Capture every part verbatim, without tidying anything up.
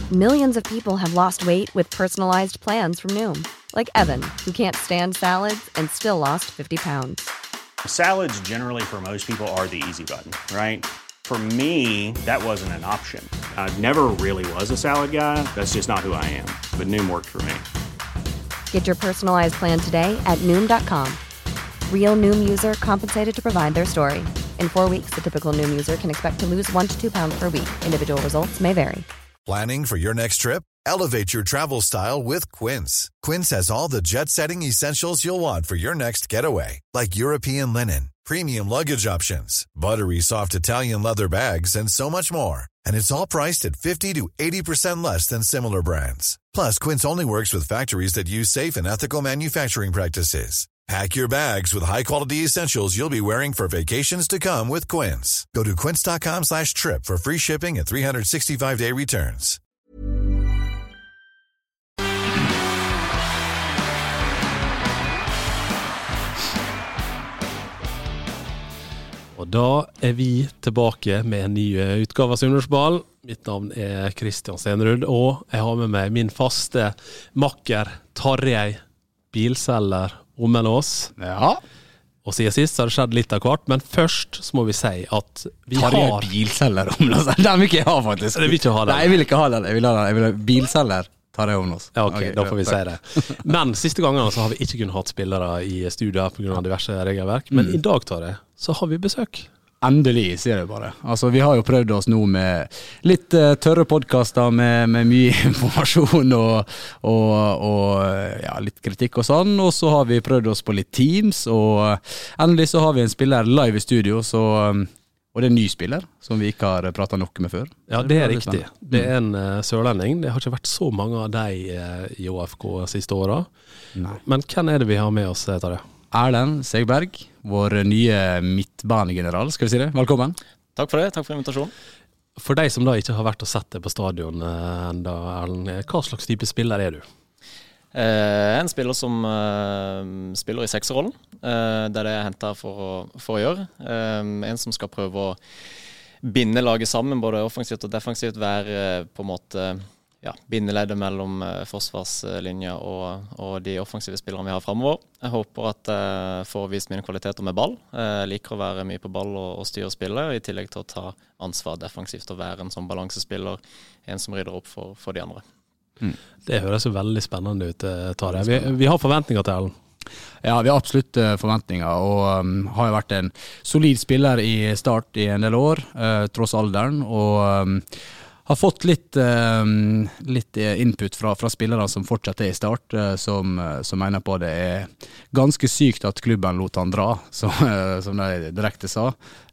Millions of people have lost weight with personalized plans from Noom. Like Evan, who can't stand salads and still lost fifty pounds. Salads generally for most people are the easy button, right? For me, that wasn't an option. I never really was a salad guy. That's just not who I am. But Noom worked for me. Get your personalized plan today at Noom dot com. Real Noom user compensated to provide their story. In four weeks, the typical Noom user can expect to lose one to two pounds per week. Individual results may vary. Planning for your next trip? Elevate your travel style with Quince. Quince has all the jet-setting essentials you'll want for your next getaway, like European linen, premium luggage options, buttery soft Italian leather bags, and so much more. And it's all priced at fifty to eighty percent less than similar brands. Plus, Quince only works with factories that use safe and ethical manufacturing practices. Pack your bags with high-quality essentials you'll be wearing for vacations to come with Quince. Go to quince.com slash trip for free shipping and three sixty-five day returns. Og da er vi tilbake med en ny utgave av Sunnmørsball. Mitt navn er Kristian Stenrud, og jeg har med meg min faste makker, Tarjei Bilselger Ommelås. Ja. Og siden sist så har det skjedd litt av hvert, men først så må vi si at vi Tarjei har... Bilselger Ommelås, det vil ikke jeg ha faktisk. Det vil ikke ha det. Nei, jeg vil ikke ha det, jeg vil ha det. Jeg vil ha Bilselger Tarjei Ommelås. Ja, ok, okay, da får vi takk. si det. Men siste gangen så har vi ikke kunnet hatt spillere i studio på grunn av diverse regelverk, men mm. i dag, Tarjei, så har vi besøk. Endelig, sier jeg bare. Altså, vi har jo prøvd oss nå med litt uh, tørre podcaster med, med mye informasjon og, og, og ja, litt kritikk og sånn, og så har vi prøvd oss på litt Teams, og uh, endelig så har vi en spiller live i studio, så, um, og det er en ny spiller, som vi ikke har pratet noe med før. Ja, det er riktig. Det er en uh, sørlending. Det har ikke vært så mange av deg uh, i O F K siste året. Nei. Men hvem er det vi har med oss, Tarjei? Erlend Segberg, vår nye midtbanegeneral, skal vi si det. Velkommen. Takk for det, takk for invitasjonen. For deg som da ikke har vært og sett det på stadion eh, enda, Erlend, hva slags type spiller er du? Eh, en spiller som eh, spiller i sekserrollen, eh, det er det jeg henter for å, for å gjøre. Eh, en som skal prøve å binde laget sammen, både offensivt og defensivt, være eh, på en måte... Ja, bindeleddet mellom uh, forsvarslinja og, og de offensive spillerne vi har fremover. Jeg håper at jeg uh, får vist mine kvaliteter med ball. Jeg uh, liker å være mye på ball og, og styre spillet, i tillegg til å ta ansvar defensivt og være en sånn balansespiller, en som rydder opp for, for de andre. Mm. Det høres jo veldig spennende ut, Tarjei. Vi, vi har forventninger til Erlend. Ja, vi har absolutt forventninger, og um, har jo vært en solid spiller i Start i en del år, uh, tross alderen, og... Um, har fått litt, um, litt input fra, fra spillere som fortsatt er i Start, uh, som, uh, som mener på det er ganske sykt at klubben lot han dra, som, uh, som de direkte sa.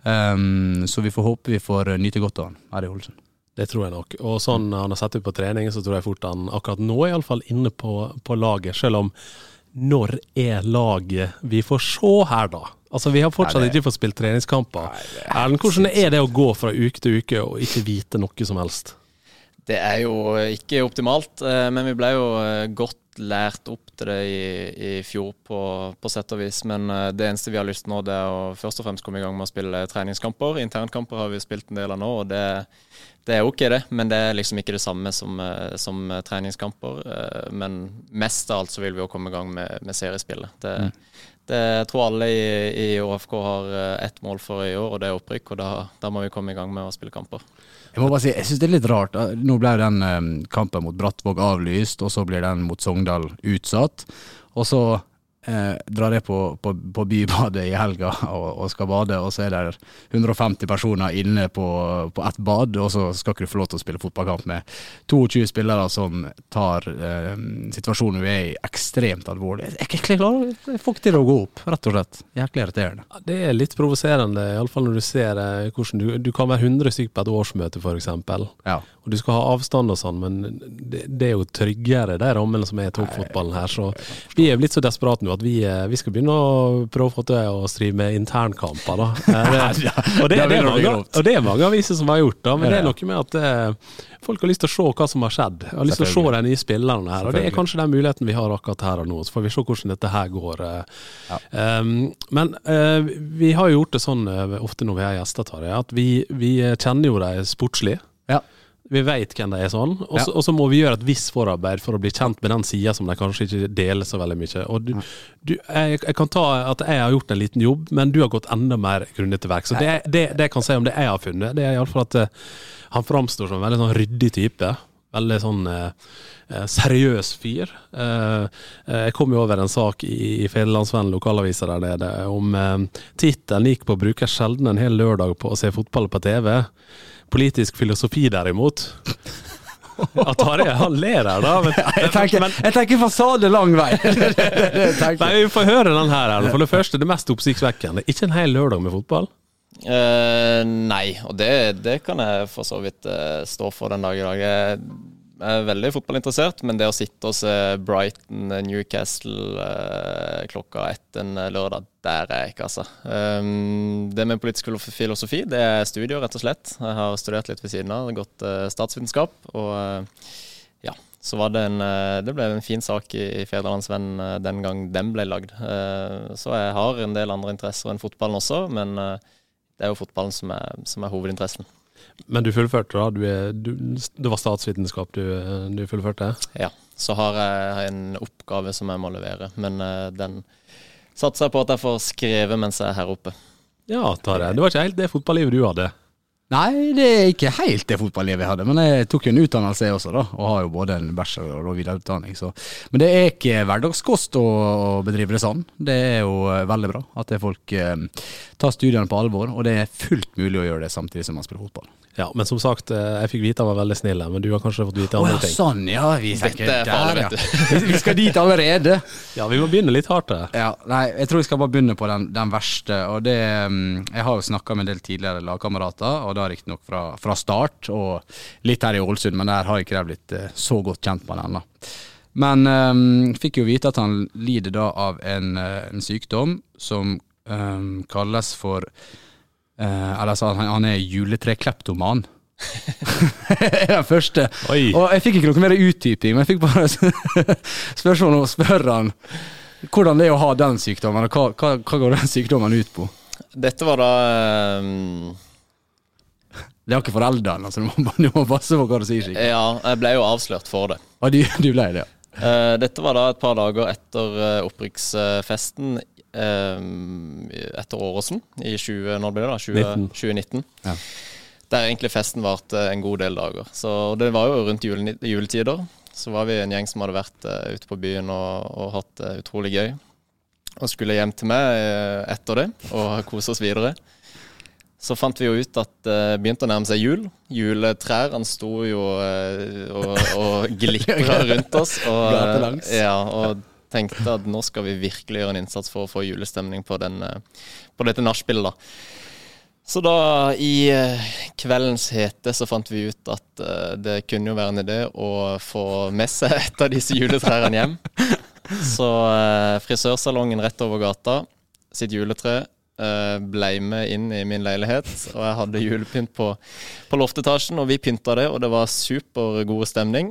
Um, så vi får håpe vi får nyte godt av han her i Ålesund. Det tror jeg nok. Og sånn han har sett ut på trening, så tror jeg fort han akkurat nå er i alle fall inne på, på laget, selv om når er laget vi får se her da? Altså, vi har fortsatt Nei, det... ikke fått spilt treningskamper. Erlend, hvordan er det å gå fra uke til uke og ikke vite noe som helst? Det er jo ikke optimalt, men vi ble jo godt lært opp til det i, i fjor på, på sett og vis. Men det eneste vi har lyst til nå, det er å først og fremst komme i gang med å spille treningskamper. Internkamper har vi spilt en del av nå, og det, det er ok det, men det er liksom ikke det samme som, som treningskamper. Men mest av alt så vil vi jo komme i gang med, med seriespillet. Det mm. Det, jeg tror alle i, i O F K har ett mål for i år, og det er opprykk, og da, da må vi komme i gang med å spille kamper. Jeg må bare si, jeg synes det er litt rart. Nå ble den um, kampen mot Brattvåg avlyst, og så blir den mot Sogndal utsatt, og så eh, drar jeg på, på, på bybadet i helga og, og skal bade, og så er det hundre og femti personer inne på, på et bad, og så skal ikke du få lov til å spille fotballkamp med tjueto spillere som tar eh, situasjonen vi er i ekstremt alvorlig. Jeg, jeg, jeg, jeg, jeg får ikke til å gå opp, rett og slett. Jæklig irriterende. Det er litt provoserende, i alle fall når du ser eh, hvordan du, du kan være hundre stykker på et årsmøte for eksempel, ja. Og du skal ha avstand og sånn, men det, det er jo tryggere de rammene som er i toppfotballen her, så vi er blitt så desperate nå at vi, vi skal begynne å prøve å få til å skrive med internkamper da. Det, og, det, det er mange, og det er mange aviser som har gjort da, men det er noe med at det, folk har lyst til å se hva som har skjedd. Jeg har lyst til å se de nye spillerne her, og det er kanskje den muligheten vi har akkurat her og nå, så får vi se hvordan dette her går. Ja. Um, men uh, vi har jo gjort det sånn uh, ofte når vi har gjester, Tarjei, at vi, vi kjenner jo de sportslige. Ja. Vi vet hvem det er sånn, og så, Ja. og så må vi gjøre et visst forarbeid for å bli kjent med den siden som de kanskje ikke deler så veldig mye. Og du, du, jeg, jeg kan ta at jeg har gjort en liten jobb, men du har gått enda mer grundig til verk. Så det, det, det jeg kan si om det jeg har funnet, det er i alle fall at uh, han framstår som en veldig sånn ryddig type. Veldig sånn uh, seriøs fyr. Uh, jeg kom jo over en sak i, i Federlandsvennen lokalaviser der nede om uh, titelen gikk på å bruke sjelden en hel lørdag på å se fotball på T V. Politisk filosofi derimot. Ja, Tarjei, han ler her da. Men, Jeg tenker, men, jeg tenker fasade lang vei. Det, det, det tenker nei, jeg. vi får høre den her. For det første, det mest oppsiktsvekkende. Ikke en hel lørdag med fotball. Eh, nei, og det, det kan jeg for så vidt eh, stå for den dag i dag. Jeg er veldig fotballinteressert, men det å sitte og se Brighton, Newcastle eh, klokka ett en lørdag, der er jeg ikke, altså. Um, det med politisk filosofi, det er studier, rett og slett. Jeg har studert litt ved siden av, gått eh, statsvitenskap, og eh, ja, så var det en, eh, det ble en fin sak i, i Federlandsvennen eh, den gang den ble lagd. Eh, så jeg har en del andre interesser enn fotballen også, men eh, det er jo fotballen som er, som er hovedinteressen. Men du fullførte da? Du er, du, det var statsvitenskap du, du fullførte? Ja, så har jeg en oppgave som jeg må levere, men uh, den satser jeg på at jeg får skrevet mens jeg er her oppe. Ja, Tarjei. Det var ikke helt det fotballivet du hadde. Nei, det er ikke helt det fotballivet jeg hadde, men jeg tok jo en utdannelse også da, og har jo både en bachelor og videreutdanning. Så. Men det er ikke hverdagskost å, å bedrive det sånn. Det er jo veldig bra at det folk eh, tar studiene på alvor, og det er fullt mulig å gjøre det samtidig som man spiller fotball. Ja, men som sagt, jeg fikk vite han var veldig snill, men du har kanskje fått vite andre Åh, ja, ting. sånn, ja, vi tenker Dette er farlig, der, vet ja. Vi skal dit allerede. Ja, vi må begynne litt hardt her. Ja, nei, jeg tror jeg skal bare begynne på den, den verste, og det, um, jeg har jo snakket med en del tidligere lagkamerater, og da riktig nok fra, fra start, og litt her i Ålesund, men der har ikke jeg blitt uh, så godt kjent med den ennå. Men um, fikk jo vite at han lider da av en, uh, en sykdom som um, kalles for, uh, eller altså han, han er juletrekleptoman. Den første. Oi. Og jeg fikk ikke noe mer utdyping, men jeg fikk bare spørsmål og spør han hvordan det er å ha den sykdommen, og hva, hva, hva går den sykdommen ut på? Dette var da um, Det er ikke foreldrene, altså du må, du må passe på hva du sier. Sikkert. Ja, jeg ble jo avslørt for det. Og du, du ble det, ja. Uh, dette var da et par dager etter uh, opprykksfesten um, etter Åråsen i tjue, når ble det da? tjue, tjue nitten. Ja. Der egentlig festen varte en god del dager. Så det var jo rundt jule, juletider. Så var vi en gjeng som hadde vært uh, ute på byen og, og hatt det uh, utrolig gøy. Og skulle hjem til meg uh, etter det og kose oss videre. Så fant vi jo ut at det uh, begynte å nærme seg jul. Juletrærne sto jo uh, og, og glitret rundt oss. Og, uh, ja, og tenkte at nå skal vi virkelig gjøre en innsats for å få julestemning på, den, uh, på dette nachspielet da. Så da i uh, kveldens hete så fant vi ut at uh, det kunne jo være en idé å få med seg et av disse juletrærne hjem. Så uh, frisørsalongen rett over gata, sitt juletre, uh, ble med inn i min leilighet, og jeg hadde julepynt på, på loftetasjen, og vi pynta det, og det var super god stemning.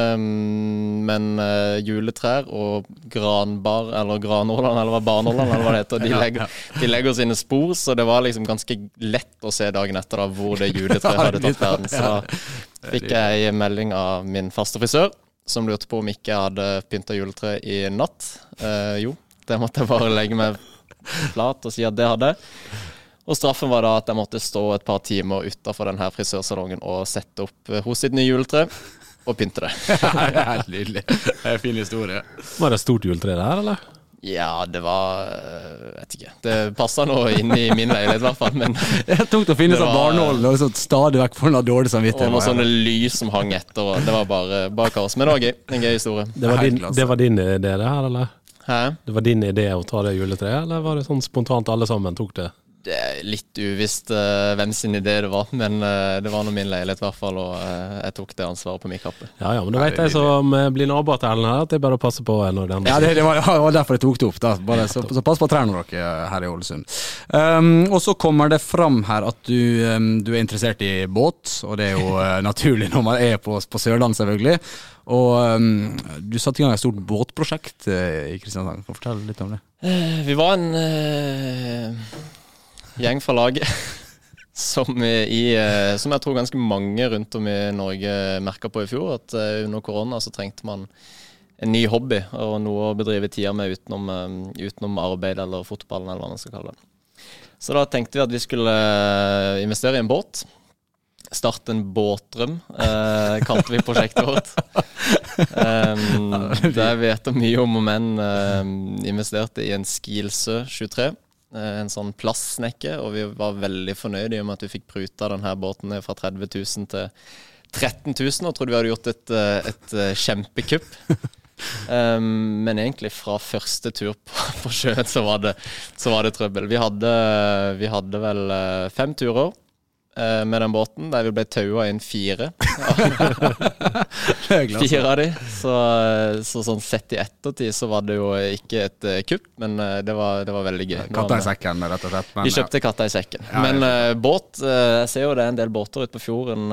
Um, men uh, juletrær og granbar, eller granåland, eller hva barnåland, eller hva det heter, de legger, de legger sine spor, så det var liksom ganske lett å se dagen etter da, hvor det juletreet hadde tatt verden. Så da fikk jeg en melding av min faste frisør, som lurte på om ikke jeg hadde pyntet juletre i natt. Uh, jo, det måtte jeg bare legge meg flat og si at det hadde. Og straffen var da at jeg måtte stå et par timer utenfor denne frisørsalongen og sette opp hos sitt nye juletre. Og pynte det. Helt nydelig. Det er en fin historie. Var det et stort juletre der, eller? Ja, det var, jeg vet ikke. Det passet nå inn i min leilighet i hvert fall, men Jeg tok til å finne sånn barnålen og så stadig vekk for noe dårlig samvittighet. Og noen sånne lys som hang etter, og det var bare, bare kaos. Men det var gøy, en gøy historie. Det var din, det var din idé det her, eller? Hæ? Det var din idé å ta det juletreet, eller var det sånn spontant alle sammen tok det? Det er litt uvisst uh, hvem sin idé det var, men uh, det var nå min leilighet i hvert fall, og uh, jeg tok det ansvaret på min kappe. Ja, ja, men da vet jeg som blir naboer til Ellen her, at det er bare å passe på når den... Ja, det, det, var, det var derfor jeg tok det opp da. Bare, så, så pass på trærne dere her i Ålesund. Um, og så kommer det fram her at du, um, du er interessert i båt, og det er jo uh, naturlig når man er på, på Sørland selvfølgelig. Og um, du satte i gang et stort båtprosjekt uh, i Kristiansand. Kan du fortelle litt om det? Uh, vi var en... Uh gjeng fra laget som, i, som jeg tror ganske mange rundt om i Norge merket på i fjor, at under korona så trengte man en ny hobby og noe å bedrive tida med utenom, utenom arbeid eller fotballen eller hva man skal kalle det. Så da tenkte vi at vi skulle investere i en båt. Starte en båtdrøm, eh, kalte vi prosjektet vårt. Um, der vi etter mye om og men eh, investerte i en Skilsø tjuetre, eh, en sånn plastsnekke, og vi var veldig fornøyde med at vi fikk pruta denne båten fra tretti tusen til tretten tusen, og trodde vi hadde gjort et, et, et kjempekupp. Um, men egentlig fra første tur på, på sjøen så var det, så var det trøbbel. Vi hadde, vi hadde vel fem turer med den båten, der vi ble taua inn fire. Fire av de. Så, så sånn sett i ettertid så var det jo ikke et uh, kupp, men uh, det, var, det var veldig gøy. Katta i sekken, rett og slett. Men, vi kjøpte katta i sekken. Ja, men uh, båt, uh, jeg ser jo det er en del båter ute på fjorden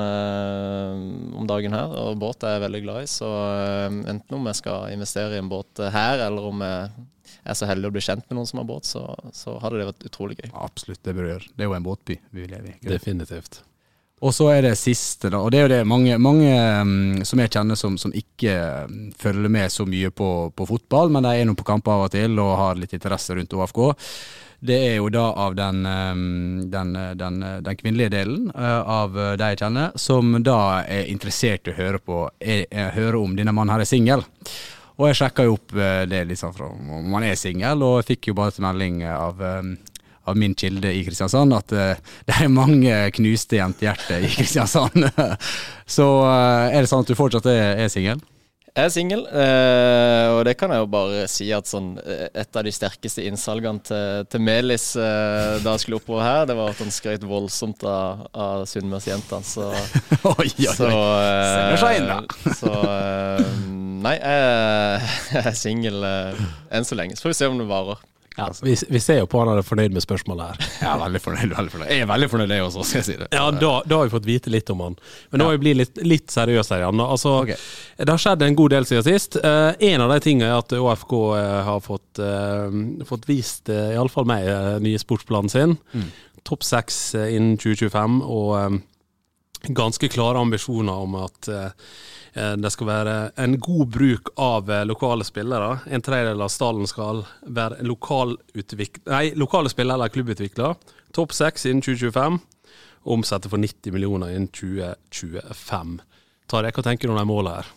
uh, om dagen her, og båt er jeg veldig glad i, så uh, enten om jeg skal investere i en båt her, eller om jeg er så heldig å bli kjent med noen som har båt, så, så hadde det vært utrolig gøy. Absolutt, det bør gjøre. Det er jo en båtby vi lever i. Definitivt. Og så er det siste da, og det er jo det mange, mange um, som jeg kjenner som, som ikke um, følger med så mye på, på fotball, men de er nå på kamp av og til og har litt interesse rundt O F K. Det er jo da av den, um, den, den, den kvinnelige delen uh, av de jeg kjenner, som da er interessert i å høre, på, er, er, høre om denne mannen her er single. Og jeg sjekket jo opp det litt sånn fra om man er single, og fikk jo bare til melding av, av min kilde i Kristiansand at det er mange knuste jentehjerter i Kristiansand. Så er det sånn at du fortsatt er, er single? Jeg er single, eh, og det kan jeg jo bare si at sånn, et av de sterkeste innsalgene til, til Melis eh, da jeg skulle oppover her, det var at han skrøt voldsomt av, av Sunnmørsjentene, så, oi, oi, så, eh, så eh, nei, jeg, jeg er single eh, enn så lenge, så får vi se om det varer. Ja, vi, vi ser jo på han er fornøyd med spørsmålet her. Jeg er veldig fornøyd, veldig fornøyd. Jeg er veldig fornøyd det også, skal jeg si det. Ja, da, da har vi fått vite litt om han. Men nå har vi blitt litt, litt seriøse her, Jan. Altså, okay. Det har skjedd en god del siden sist. Uh, en av de tingene er at O F K uh, har fått, uh, fått vist, uh, i alle fall meg, uh, nye sportsplanen sin. Mm. Topp seks uh, innen tjue tjuefem, og um, ganske klare ambisjoner om at uh, det skal være en god bruk av lokale spillere. En tredjedel av stallen skal være lokal nei, lokale spillere eller klubbutviklere. Topp seks innen tjue tjuefem. Omsetter for nitti millioner innen tjue tjuefem. Tarjei, hva tenker du om de målene her?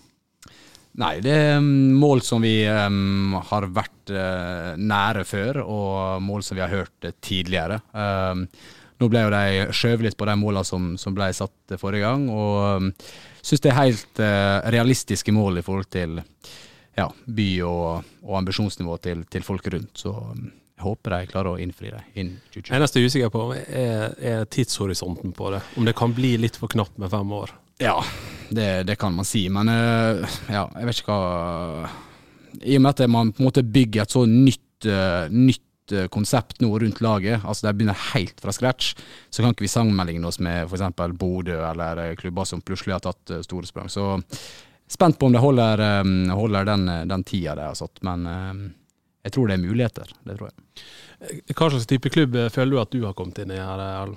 Nei, det er mål som vi um, har vært uh, nære før, og mål som vi har hørt uh, tidligere. Um, nå ble jo de skjøvet litt på de målene som, som ble satt forrige gang, og um, synes det er helt uh, realistiske mål i forhold til ja, by og, og ambisjonsnivå til, til folk rundt, så um, jeg håper de klarer å innfri det innen tjue tjue. Jeg er nesten usikker på er, er tidshorisonten på det, om det kan bli litt for knapt med fem år. Ja, det, det kan man si, men uh, ja, jeg vet ikke hva i og med at man på en måte bygger et så nytt, uh, nytt konsept nå rundt laget, altså det begynner helt fra scratch, så kan ikke vi sammenligne oss med for eksempel Bodø eller klubber som plutselig har tatt store sprang. Så spent på om det holder, holder den, den tida det har satt, men jeg tror det er muligheter, det tror jeg. Hva slags type klubb føler du at du har kommet inn i her, Erlend?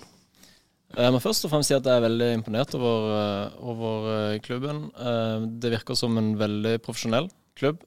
Jeg må først og fremst si at jeg er veldig imponert over, over klubben. Det virker som en veldig profesjonell klubb,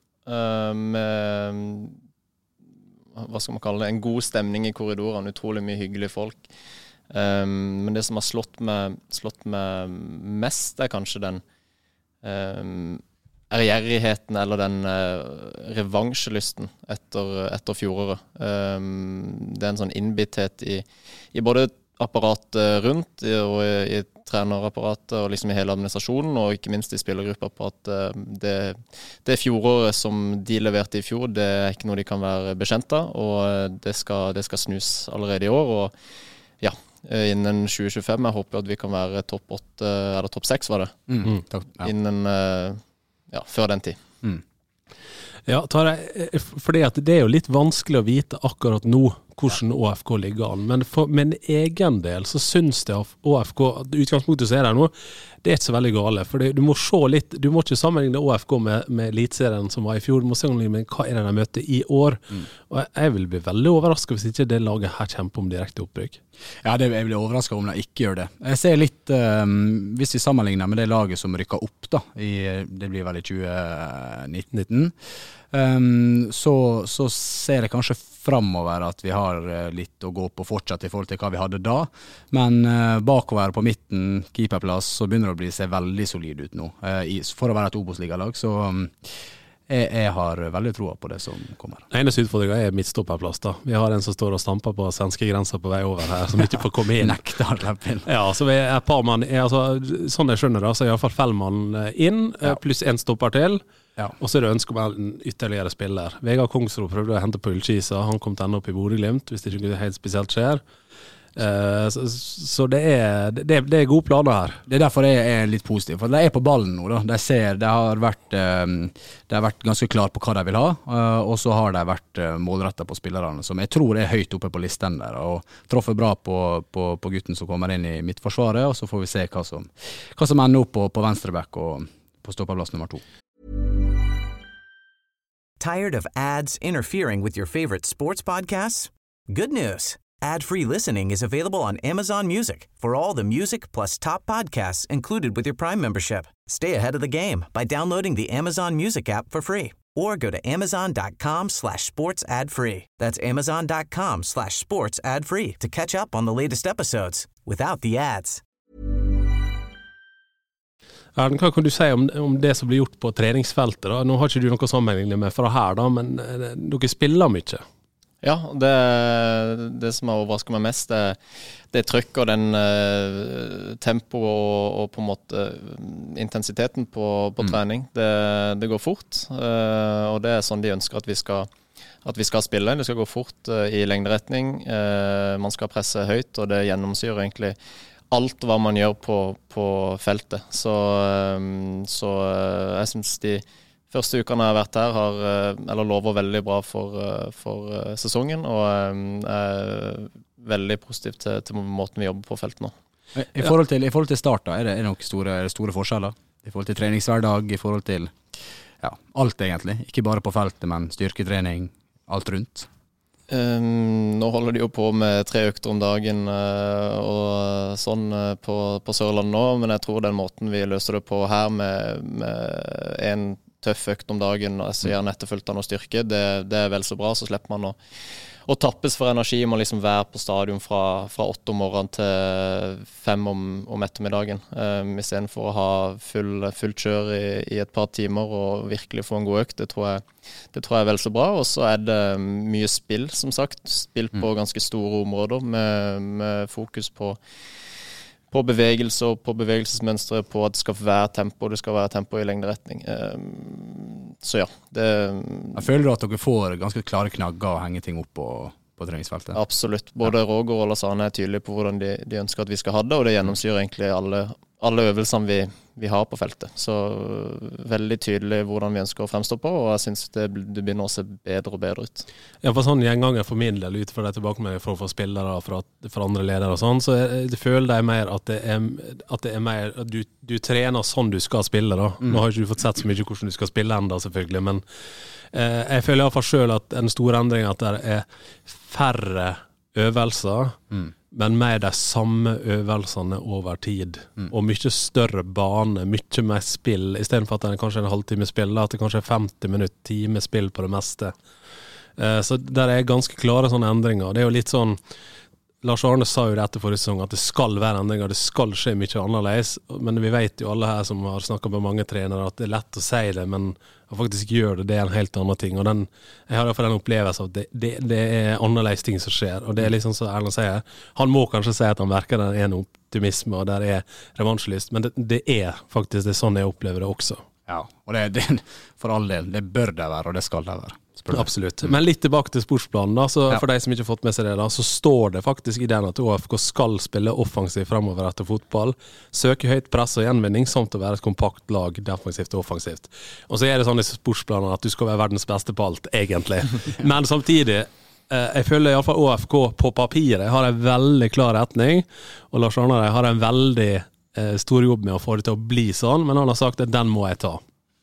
med hva skal man kalle det, en god stemning i korridorene, utrolig mye hyggelige folk. Um, men det som har slått meg, slått meg mest er kanskje den um, ærgjerrigheten eller den uh, revansjelysten etter, etter fjoråret. Um, det er en sånn innbitthet i, i både apparatet rundt og i, i trenerapparatet og liksom i hele administrasjonen, og ikke minst i spillergruppa på at uh, det, det fjoråret som de leverte i fjor, det er ikke noe de kan være bekjent av, og det skal, det skal snus allerede i år, og ja, innen tjue tjuefem, jeg håper at vi kan være topp åtte, eller topp seks var det, mm, takk, ja. Innen, uh, ja, før den tid. Mm. Ja, Tare, fordi at det er jo litt vanskelig å vite akkurat nå hvordan Å F K ligger an, men for min egen del så synes det at Å F K, utgangspunktet som er der nå, det er ikke så veldig gale, for du må se litt, du må ikke sammenligne Å F K med, med elitserien som var i fjor, du må sammenligne med hva er det de møter i år, mm. og jeg, jeg vil bli veldig overrasket hvis ikke det laget her kjemper om direkte opprykk. Ja, det, jeg blir overrasket om de ikke gjør det. Jeg ser litt, um, hvis vi sammenligner med det laget som rykker opp da, i, det blir vel i tjue nitten, um, så, så ser jeg kanskje fremover at vi har litt å gå på fortsatt i forhold til hva vi hadde da, men uh, bakover på midten, keeperplass, så begynner det å bli se veldig solid ut nå, uh, i, for å være et Obos-ligalag, så um, jeg, jeg har veldig troa på det som kommer. Eneste utfordringen er midtstopperplass da. Vi har en som står og stamper på svenske grenser på vei over her, som ikke får komme inn. Nektar å slippe inn. Ja, så vi er et par mann, altså, sånn jeg skjønner da, så er i hvert fall Fellmann inn, ja. Pluss en stopper til. Ja. Og så er det ønske om en ytterligere spiller. Vegard Kongsro prøvde å hente på Ullkisa, han kom til enda opp i Bodø-Glimt, hvis det ikke helt spesielt skjer. Uh, så, så det er, det, det er gode planer her. Det er derfor jeg er litt positiv, for de er på ballen nå da. De ser, de har vært, um, de har vært ganske klar på hva de vil ha, uh, og så har de vært uh, målrettet på spillerne, som jeg tror er høyt oppe på listen der, og troffer bra på, på, på gutten som kommer inn i midtforsvaret, og så får vi se hva som, hva som ender opp på, på venstreback og på stopperplass nummer to. Tired of ads interfering with your favorite sports podcasts? Good news. Ad-free listening is available on Amazon Music for all the music plus top podcasts included with your Prime membership. Stay ahead of the game by downloading the Amazon Music app for free or go to amazon.com slash sports ad free. That's amazon.com slash sports ad free to catch up on the latest episodes without the ads. Erden, hva kan du si om, om det som blir gjort på treningsfeltet da? Nå har ikke du noe sammenligning med fra her da, men dere spiller mye. Ja, det, det som har overrasket meg mest, det, det trykk og den uh, tempo og, og på en måte intensiteten på, på mm. trening. Det, det går fort, uh, og det er sånn de ønsker at vi skal, at vi skal spille. Det skal gå fort uh, i lengderetning, uh, man skal presse høyt, og det gjennomsyrer egentlig alt hva man gjør på, på feltet. Så, um, så uh, jeg synes de første ukene jeg har vært her har, eller lover veldig bra for, for sesongen, og er veldig positiv til, til måten vi jobber på feltet nå. I forhold til, i forhold til start da, er det, er det noen store, store forskjeller? I forhold til treningshverdag, i forhold til ja, alt egentlig, ikke bare på feltet, men styrketrening, alt rundt? Um, nå holder de jo på med tre økter om dagen uh, og sånn uh, på, på Sørlandet nå, men jeg tror den måten vi løser det på her med, med en tøff økt om dagen, og så gjerne etterfølgt av noe styrke, det, det er vel så bra, så slipper man å, å tappes for energi, man liksom være på stadion fra, fra åtte om morgenen til fem om, om ettermiddagen, um, i stedet for å ha full, fullt kjør i, i et par timer og virkelig få en god økt, det tror jeg, det tror jeg er vel så bra, og så er det mye spill, som sagt, spill på ganske store områder, med, med fokus på på bevegelse og på bevegelsesmønstre, på at det skal være tempo, det skal være tempo i lengderetning. Så ja, det... Jeg føler at dere får ganske klare knagger å henge ting opp på, på treningsfeltet? Absolutt. Både ja. Roger og Lassane er tydelige på hvordan de, de ønsker at vi skal ha det, og det gjennomsyrer egentlig alle, alle øvelsene vi, vi har på feltet. Så veldig tydelig hvordan vi ønsker å fremstå på, og jeg synes det, det begynner å se bedre og bedre ut. Ja, for sånn gjenganger for min del ut fra det tilbakemelding for å få spillere fra, fra andre ledere og sånn, så jeg, det føler jeg mer at det er, at det er mer at du, du trener sånn du skal spille da. Mm. Nå har ikke du fått sett så mye hvordan du skal spille enda selvfølgelig, men eh, jeg føler i hvert fall selv at en stor endring er at det er færre øvelser, mm. men med de samme øvelsene over tid, mm. og mye større bane, mye mer spill, i stedet for at det er kanskje en halvtime spill, at det kanskje er femti minutter, time spill på det meste. Eh, så der er ganske klare sånne endringer. Det er jo litt sånn, Lars Arne sa jo det etter forrige sesong, at det skal være endringer, det skal skje mye annerledes, men vi vet jo alle her som har snakket med mange trenere, at det er lett å si det, men å faktisk gjøre det, det er en helt annen ting, og den, jeg har i hvert fall den opplevelsen at det, det, det er annerledes ting som skjer, og det er liksom så Erlend sier, han må kanskje si at han verker den ene optimisme, og der er revansjelyst, men det, det er faktisk det sånn jeg opplever det også. Ja, og det, det for all del, det bør det være, og det skal det være. Absolutt. Men litt tilbake til sportsplanen da, så ja. For de som ikke har fått med seg det da, så står det faktisk i den at O F K skal spille offensivt fremover etter fotball, søke høyt press og gjenvinning, samt å være et kompakt lag, defensivt og offensivt. Og så er det sånn i sportsplanen at du skal være verdens beste på alt, egentlig. Men samtidig, eh, jeg føler i alle fall O F K på papiret har en veldig klar retning, og Lars Arne har en veldig eh, stor jobb med å få det til å bli sånn, men han har sagt at den må jeg ta.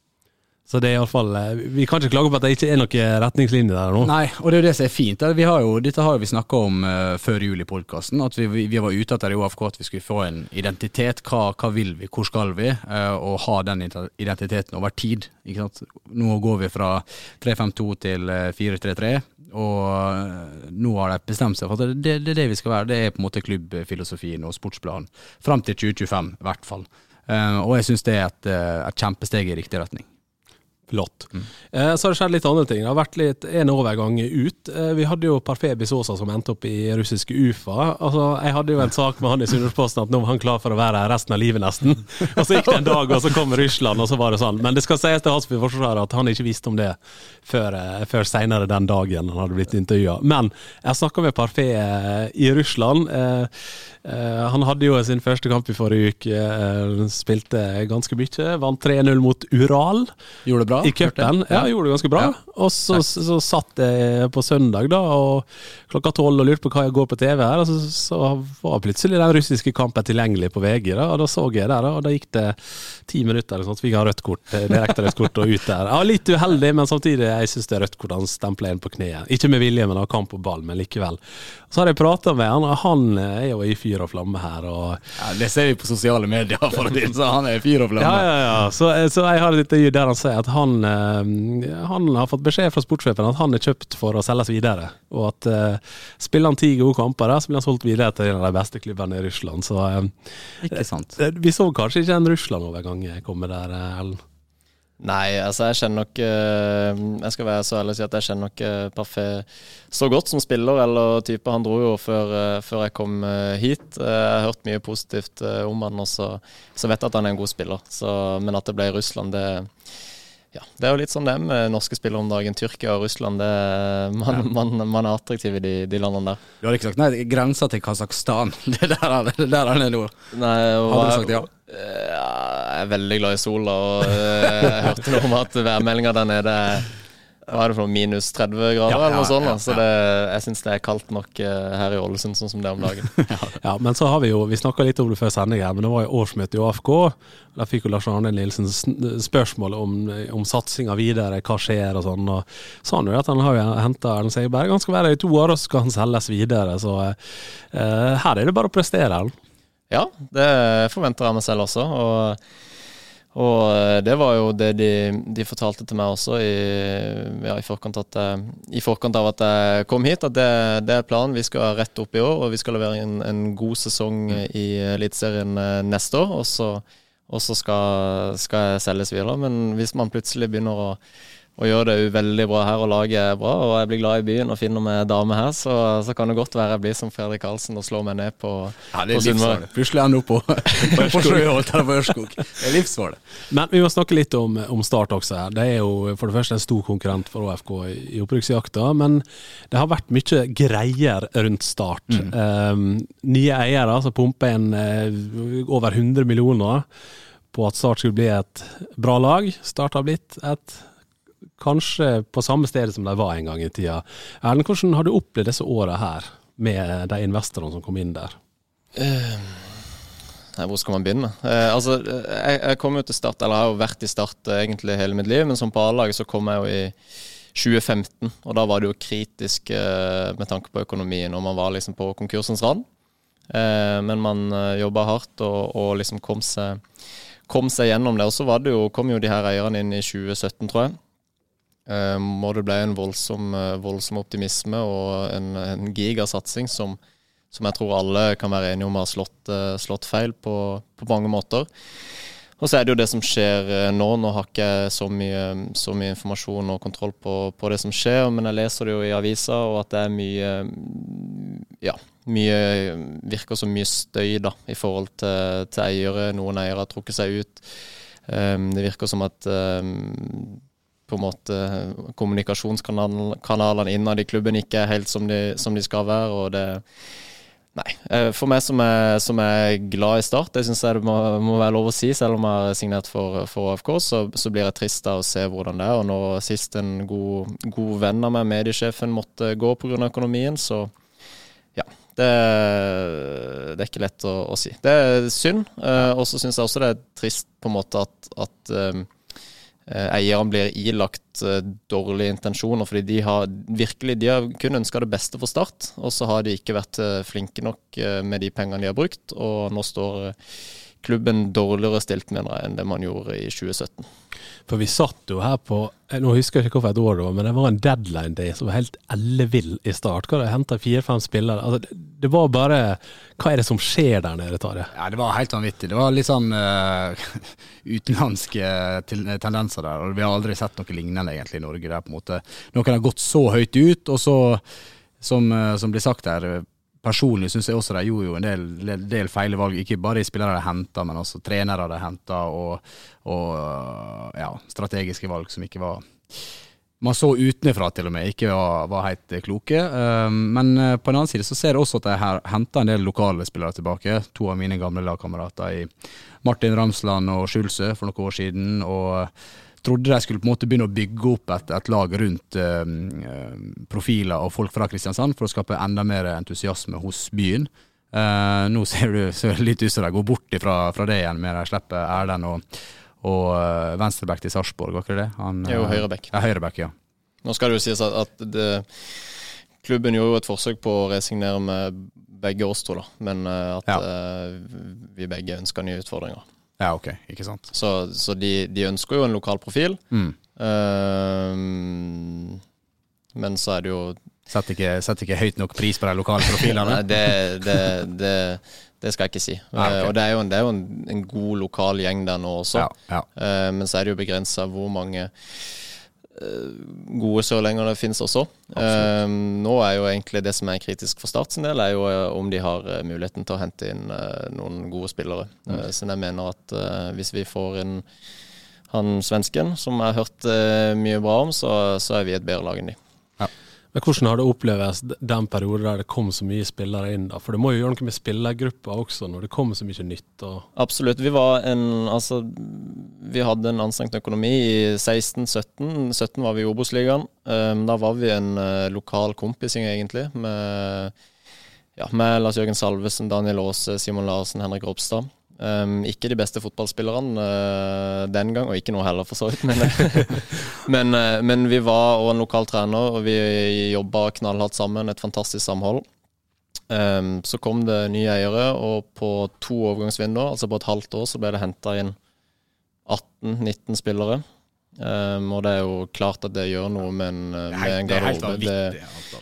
Så det er i alle fall, vi kan ikke klage på at det ikke er noen retningslinjer der nå. Nei, og det er jo det som er fint. Vi har jo, dette har vi snakket om uh, før jul i podcasten, at vi, vi var ute etter i O F K at vi skulle få en identitet. Hva, hva vil vi, hvor skal vi, uh, og ha den identiteten over tid. Ikke sant? Nå går vi fra tre fem to til fire tre tre, og uh, nå har de bestemt seg for at det, det er det vi skal være. Det er på en måte klubbfilosofien og sportsplanen, frem til tjue tjuefem i hvert fall. Uh, og jeg synes det er et, et kjempesteg i riktig retning. Flott. Mm. Eh, så har det skjedd litt andre ting. Det har vært litt en overgang ut. Eh, vi hadde jo Parfait Bisosa som endte opp i russiske U F A. Altså, jeg hadde jo en sak med han i Sunnmørsposten at nå var han klar for å være her resten av livet nesten. Og så gikk det en dag, og så kom Russland, og så var det sånn. Men det skal sies til Hasby forsvarer at han ikke visste om det før, før senere den dagen han hadde blitt intervjuet. Men jeg snakket med Parfait i Russland. Eh, Uh, han hadde jo sin første kamp i forrige uke, uh, spilte ganske mye, vant tre null mot Ural. Gjorde det bra? I cupen. Ja, ja, gjorde det ganske bra. Ja. Og så, så, så satt jeg på søndag da, og klokka tolv og lurte på hva jeg går på T V her, og så, så var plutselig den russiske kampen tilgjengelig på V G da, og da så jeg der, og da gikk det ti minutter, eller sånn, så fikk jeg rødt kort, direkte rødt kort og ut der. Ja, litt uheldig, men samtidig, jeg synes det er rødt kort, han stempler inn på kneet. Ikke med vilje, men av kamp og ball, men likevel. Så har jeg pratet med han, og han er jo i fyr og flamme her. Og ja, det ser vi på sosiale medier, for det, så han er i fyr og flamme. Ja, ja, ja. Så, så jeg har et intervju der han sier at han, han har fått beskjed fra sportssjefen at han er kjøpt for å selges videre, og at uh, spiller han ti gode kamper der, så blir han solgt videre til en av de beste klubbene i Russland. Så um, ikke sant. Vi så kanskje ikke en Russland-overgang komme der, Ellen. Nei, altså jeg kjenner nok uh, jeg skal være så ærlig å si at jeg kjenner nok uh, Parfait så godt som spiller eller type. Han dro jo før, uh, før jeg kom uh, hit. uh, Jeg har hørt mye positivt uh, om han, og så, så vet jeg at han er en god spiller, så, men at det ble i Russland, det, ja, det er jo litt sånn det med norske spillere om dagen. Tyrkia og Russland, det, man, ja. man, man er attraktiv i de, de landene der. Du har ikke sagt, nei, grenser til Kazakhstan, det der er det der er det nå. Nei, og har du sagt ja? Ja, jeg er veldig glad i sola, og jeg hørte noe om at værmeldingen der nede hva er det for noe, minus tretti grader ja, eller noe sånt, ja, ja. Så det, jeg synes det er kaldt nok her i Ålesund sånn som det er om dagen. Ja, men så har vi jo, vi snakket litt om det før sendingen, men det var jo årsmøte i O F K, da fikk jo Lars Arne Nilsen spørsmål om, om satsingen videre, hva skjer og sånn, og sa han jo at han har jo hentet Erlend Segerberg, han skal være i to år og så skal han selges videre, så uh, her er det bare å prestere. Ja, det forventer jeg meg selv også, og, og det var jo det de, de fortalte til meg også i, ja, i, forkant at, i forkant av at jeg kom hit, at det, det er planen. Vi skal rette opp i år, og vi skal levere en, en god sesong i Eliteserien neste år, og så, og så skal, skal jeg selges videre. Men hvis man plutselig begynner å og gjør det jo veldig bra her, og laget er bra, og jeg blir glad i byen og finner meg dame her, så, så kan det godt være jeg blir som Fredrik Karlsen og slår meg ned på, ja, det er livsfarlig. Plutselig ender opp på, på, på Sjøholt eller på Ørskog. Det er livsfarlig. Men vi må snakke litt om, om Start også her. Det er jo for det første en stor konkurrent for O F K i, i opprykksjakta, men det har vært mye greier rundt Start. Mm. Um, nye eiere, altså pumper en uh, over hundre millioner på at Start skulle bli et bra lag. Start har blitt et kanskje på samme sted som de var en gang i tida. Erlend, hvordan har du opplevd disse årene her med de investorene som kom inn der? Uh, nei, hvor skal man begynne? Uh, altså, jeg, jeg kom jo til Start, eller jeg har jo vært i Start uh, egentlig hele mitt liv, men som på A-lag så kom jeg jo i tjue femten, og da var det jo kritisk uh, med tanke på økonomien, og man var liksom på konkursens rand. Uh, men man uh, jobbet hardt og, og liksom kom seg, kom seg gjennom det, og så var det jo, kom jo de her eierne inn i tjue sytten, tror jeg. Um, og det ble en voldsom, uh, voldsom optimisme og en, en gigasatsing som, som jeg tror alle kan være enige om har slått, uh, slått feil på, på mange måter. Og så er det jo det som skjer uh, nå. Nå har ikke jeg så mye, så mye informasjon og kontroll på, på det som skjer, men jeg leser det jo i avisa, og at det er mye, ja, mye, virker som mye støy da, i forhold til, til eiere. Noen eiere har trukket seg ut. Um, det virker som at um, på en måte kommunikasjonskanalene innad i klubben ikke er helt som de, som de skal være, og det nei, for meg som er, som er glad i Start, det synes jeg det må, må være lov å si, selv om jeg har signert for, for A F K, så, så blir jeg trist av å se hvordan det er, og nå sist en god, god venn av meg, mediesjefen, måtte gå på grunn av økonomien, så ja, det, det er ikke lett å, å si. Det er synd, og så synes jeg også det er trist på en måte at, at eierne blir ilagt dårlige intensjoner, fordi de har virkelig, de har kun ønsket det beste for Start, og så har de ikke vært flinke nok med de pengene de har brukt, og nå står klubben dårligere stilt, mener jeg, enn det man gjorde i tjue sytten. For vi satt jo her på, nå husker jeg ikke hva for et år det var, men det var en deadline day som var helt ellevill i Start. Hva det hentet fire-fem spillere? Altså, det var bare, hva er det som skjer der nede, Tarjei? Ja, det var helt vanvittig. Det var litt sånn uh, utenlandske tendenser der, og vi har aldri sett noe lignende egentlig i Norge der på en måte. Noen har gått så høyt ut, og så, som, som blir sagt der, personlig synes jeg også de gjorde jo en del, del, del feile valg, ikke bare i spillere de hentet, men også trenere de hentet, og, og ja, strategiske valg som ikke var, man så utenfra til og med, ikke var, var helt kloke. Men på en annen side så ser jeg også at jeg hentet en del lokale spillere tilbake, to av mine gamle lagkamerater i Martin Ramsland og Schulze for noen år siden, og trodde de skulle på en måte begynne å bygge opp et, et lag rundt uh, profiler og folk fra Kristiansand for å skape enda mer entusiasme hos byen. Uh, nå ser du så litt ut som de går bort fra, fra det igjen med de slipper Erlend og, og uh, venstreback til Sarpsborg, var ikke det? Han, jo, høyreback. Ja, høyreback, ja. Nå skal det jo sies at, at det, klubben gjorde et forsøk på å resignere med begge oss to, da, men uh, at ja. uh, vi begge ønsker nye utfordringer. Ja, ok, ikke sant. Så, så de, de ønsker jo en lokal profil, mm. uh, men så er det jo... Sett ikke, sett ikke høyt nok pris på de lokale profilene? Nei, det, det, det, det skal jeg ikke si. Ja, okay. uh, og det er jo, en, det er jo en, en god lokal gjeng der nå også, ja, ja. Uh, men så er det jo begrenset hvor mange gode sørlenger det finnes også. Uh, nå er jo egentlig det som er kritisk for Start sin del, er jo uh, om de har uh, muligheten til å hente inn uh, noen gode spillere. Mm. Uh, så jeg mener at uh, hvis vi får inn han svensken, som jeg har hørt uh, mye bra om, så, så er vi et bedre lag enn de. Ja. Men hvordan har det opplevd den perioden der det kom så mye spillere inn da? For det må jo gjøre noe med spillergrupper også, når det kommer så mye nytt. Og... Absolutt. Vi var en, altså, vi hadde en anstrengt økonomi i seksten sytten. sytten var vi i Obos-ligaen. Um, da var vi en uh, lokal kompising egentlig, med, ja, med Lars Jørgen Salvesen, Daniel Aase, Simon Larsen, Henrik Ropstad. Um, ikke de beste fotballspillerne uh, den gang, og ikke noe heller for så vidt, men, men, uh, men vi var og en lokal trener, og vi jobbet knallhardt sammen, et fantastisk samhold. Um, så kom det nye eiere, og på to overgangsvinduer, altså på et halvt år, så ble det hentet inn atten nitten spillere. Um, og det er jo klart at det gjør noe med en, med en garderobe. Det,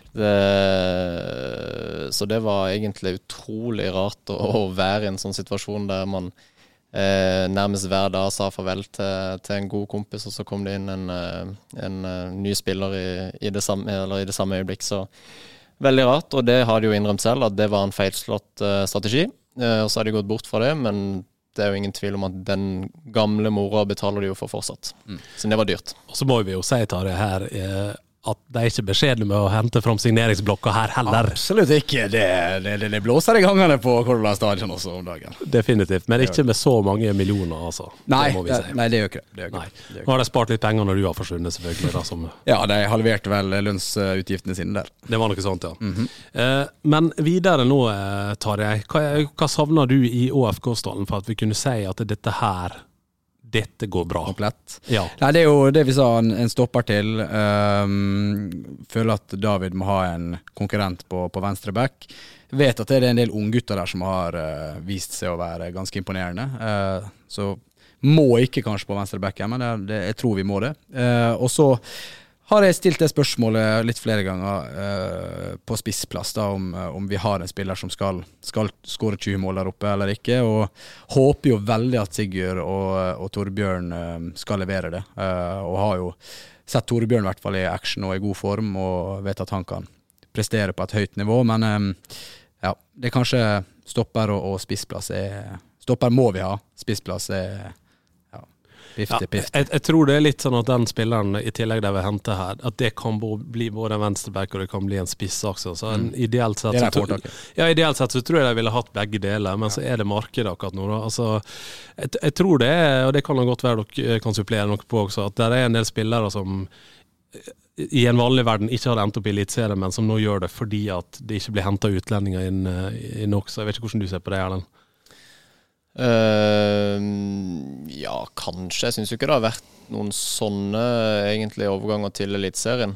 det, så det var egentlig utrolig rart å, å være i en sånn situasjon der man eh, nærmest hver dag sa farvel til, til en god kompis, og så kom det inn en, en, en ny spiller i, i, det samme, eller i det samme øyeblikk. Så veldig rart, og det har de jo innrømt selv, at det var en feilslått uh, strategi. Uh, og så har de gått bort fra det, men det er jo ingen tvil om at den gamle mora betaler de jo for fortsatt. Mm. Så det var dyrt. Og så må vi jo si, Tarjei, her eh, at det er ikke beskjedelig med å hente fram signeringsblokka her heller. Absolutt ikke. Det, det, det blåser i gangene på Colorado Stadion også om dagen. Definitivt, men ikke med så mange millioner, altså. Nei, det må vi si. nei, det gjør ikke det. Gjør ikke. Nei. Nå har de spart litt penger når du har forsvunnet, selvfølgelig. Da, som... Ja, de halverte vel lønnsutgiftene sine der. Det var noe sånt, ja. Mm-hmm. eh, men videre nå, Tarjei, hva, hva savner du i Å F K-stallen for at vi kunne si at dette her dette går bra? Komplett. Ja. Nei, det er jo det vi sa, en, en stopper til. Um, føler at David må ha en konkurrent på, på venstre back. Vet at det er en del unggutter der som har uh, vist seg å være ganske imponerende. Uh, så må ikke kanskje på venstre back, men det, det, jeg tror vi må det. Uh, og så har jeg stilt det spørsmålet litt flere ganger uh, på spissplass da, om, om vi har en spiller som skal, skal skåre tjue mål der oppe eller ikke, og håper jo veldig at Sigurd og, og Torbjørn uh, skal levere det, uh, og har jo sett Torbjørn i hvert fall i action og i god form, og vet at han kan prestere på et høyt nivå, men um, ja, det er kanskje stopper og, og spissplass er, stopper må vi ha, spissplass er Pifte, pifte. Ja, jeg, jeg tror det er litt sånn at den spilleren i tillegg de vil hente her, at det kan bli både en venstreback og det kan bli en spiss også. Så en, mm. ideelt, sett, det er så, ja, ideelt sett så tror jeg de ville hatt begge deler, men ja. Så er det markedet akkurat nå. Da. Altså, jeg, jeg tror det er, og det kan godt være dere kan supplere noe på også, at det er en del spillere som i en vanlig verden ikke hadde endt opp i elitserien, men som nå gjør det fordi at det ikke blir hentet utlendinger inn i nok. Så jeg vet ikke hvordan du ser på det, Erlend. Uh, ja, kanskje. Jeg synes jo ikke det har vært noen sånne egentlig overganger til elitserien.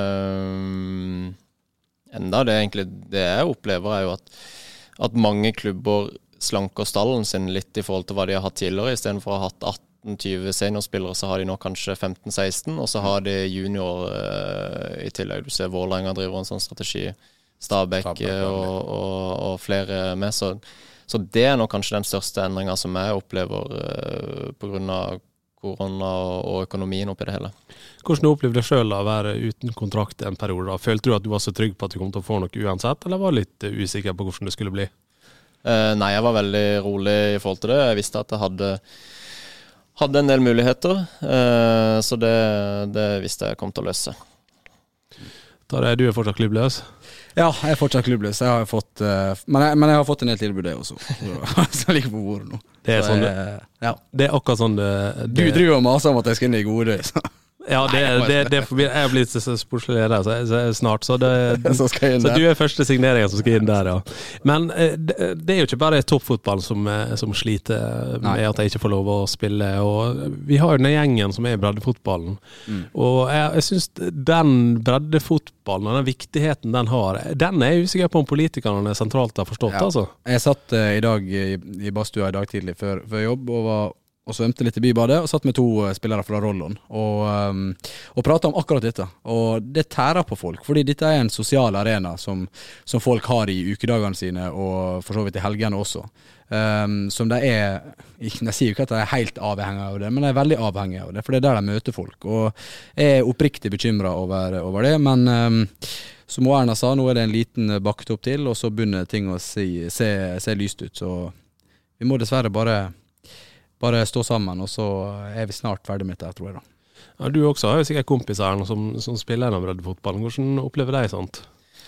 Uh, enda det egentlig det jeg opplever er jo at, at mange klubber slanker stallen sin litt i forhold til hva de har hatt tidligere, i stedet for å ha hatt atten tyve seniorspillere, så har de nå kanskje femten seksten, og så har de junior uh, i tillegg. Du ser Vålerenga driver en sånn strategi, Stabæk og, og, og flere med, så, så det er nå kanskje den største endringen som jeg opplever uh, på grunn av korona og økonomien oppi det hele. Hvordan opplevde du selv å være uten kontrakt en periode? Da? Følte du at du var så trygg på at du kom til å få noe uansett, eller var du litt usikker på hvordan det skulle bli? Uh, nei, jeg var veldig rolig i forhold til det. Jeg visste at jeg hadde hadde en del muligheter, uh, så det, det visste jeg kom til å løse. Tare, du er fortsatt klubbløs? Ja, jeg er fortsatt klubbløs. Jeg har fått, uh, men, jeg, men jeg har fått en del tilbud det også. Så jeg ligger på bordet nå. Det er, sånn, jeg, ja. det er akkurat sånn det, det... Du driver og maser om at jeg skal inn i gode, så... Ja, det, det, det, det jeg har blitt sportslig leder så, så snart, så, det, så, så du er første signeringen som skal inn der, ja. Men det, det er jo ikke bare toppfotball som, som sliter med Nei. At jeg ikke får lov å spille, og vi har jo den gjengen som er i breddefotballen, mm. og jeg, jeg synes den breddefotballen, den viktigheten den har, den er jeg usikker på om politikerne sentralt har forstått, ja. Altså. Jeg satt uh, i dag i, i Bastua i dag tidlig før, før jobb, og var og svømte litt i bybadet, og satt med to spillere fra Rollon, og, um, og pratet om akkurat dette. Og det tærer på folk, fordi dette er en sosial arena som, som folk har i ukedagene sine, og for så vidt i helgene også. Um, som de er, jeg sier jo ikke at de er helt avhengige av det, men de er veldig avhengige av det, for det er der de møter folk. Og jeg er oppriktig bekymret over, over det, men um, som Erna sa, nå er det en liten bakt opp til, og så begynner ting å si, se, se lyst ut. Så vi må dessverre bare... Bare stå sammen, og så er vi snart ferdig med det, tror jeg da. Ja, du også har jo sikkert kompiser som, som spiller gjennom breddefotballen. Hvordan opplever de sånt?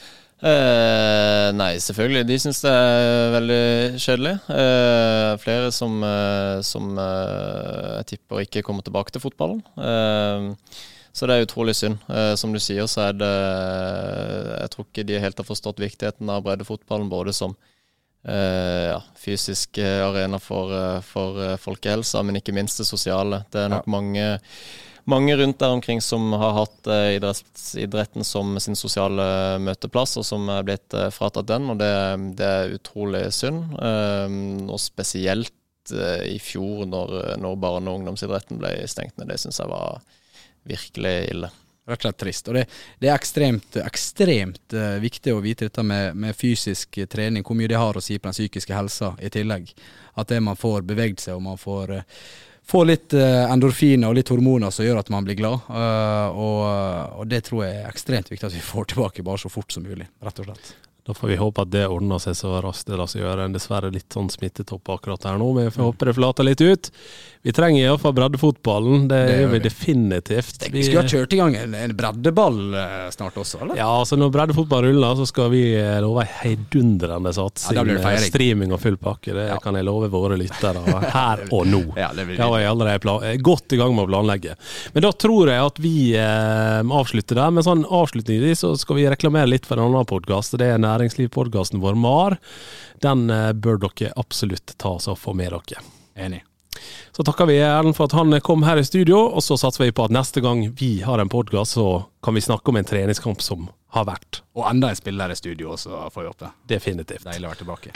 Eh, nei, selvfølgelig. De synes det er veldig kjedelig. Eh, flere som, eh, som eh, jeg tipper ikke kommer tilbake til fotballen. Eh, så det er utrolig synd. Eh, som du sier, så er det... Jeg tror ikke de helt har forstått viktigheten av breddefotballen, både som Uh, ja, fysisk arena for, for folkehelsa, men ikke minst det sosiale. Det er nok ja. mange, mange rundt der omkring som har hatt uh, idretts, idretten som sin sosiale møteplass, og som er blitt uh, fratatt den, og det, det er utrolig synd. Uh, og spesielt uh, i fjor, når, når barne- og ungdomsidretten ble stengt ned. Det synes jeg var virkelig ille. Rett og slett trist, og det, det er ekstremt, ekstremt uh, viktig å vite dette med, med fysisk trening, hvor mye det har å si på den psykiske helsa i tillegg. At det man får beveget seg, og man får, uh, får litt uh, endorfiner og litt hormoner som gjør at man blir glad, uh, og, og det tror jeg er ekstremt viktig at vi får tilbake bare så fort som mulig, rett og slett. Da får vi håpe at det ordner seg så raskt det lar seg gjøre. Dessverre litt sånn smittetopp akkurat her nå, men vi får håpe det flater litt ut. Vi trenger i hvert fall breddefotballene, det, det gjør vi definitivt. Vi skal ha kjørt i gang en, en breddeball snart også, eller? Ja, altså når breddefotball ruller, så skal vi love en heidundrende satsing med ja, streaming og full pakke. Det ja. Kan jeg love våre lyttere her og nå. Ja, det blir det. Jeg er allerede plan- godt i gang med å planlegge. Men da tror jeg at vi eh, avslutter der, men sånn avslutningsvis så skal vi reklamere litt for en annen podcast. Det er næringslivspodcasten vår Mar. Den eh, bør dere absolutt ta oss og få med dere. Enig. Så takker vi Erlend for at han kom her i studio, og så satser vi på at neste gang vi har en podcast, så kan vi snakke om en treningskamp som har vært. Og enda en spiller i studio også, får vi håpe. Definitivt. Deilig å være tilbake.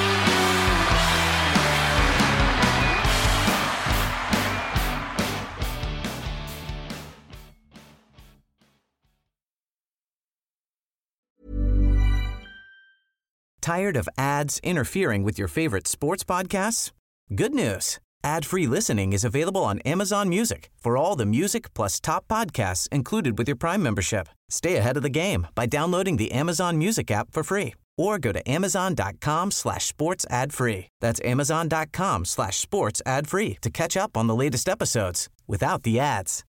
Tired of ads interfering with your favorite sports podcasts? Good news. Ad-free listening is available on Amazon Music for all the music plus top podcasts included with your Prime membership. Stay ahead of the game by downloading the Amazon Music app for free or go to amazon.com slash sports ad free. That's amazon.com slash sports ad free to catch up on the latest episodes without the ads.